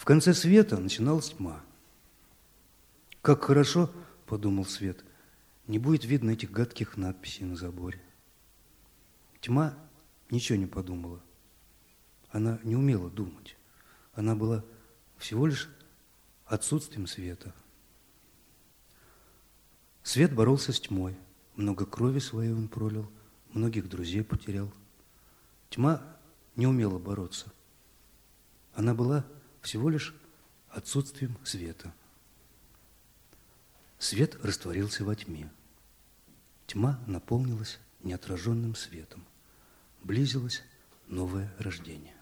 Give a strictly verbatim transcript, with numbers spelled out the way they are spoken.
конце света начиналась тьма. «Как хорошо, — подумал Свет, — не будет видно этих гадких надписей на заборе». Тьма ничего не подумала. Она не умела думать. Она была всего лишь отсутствием света. Свет боролся с тьмой. Много крови своей он пролил, многих друзей потерял. Тьма не умела бороться. Она была всего лишь отсутствием света. Свет растворился во тьме. Тьма наполнилась неотраженным светом. Близилось новое рождение.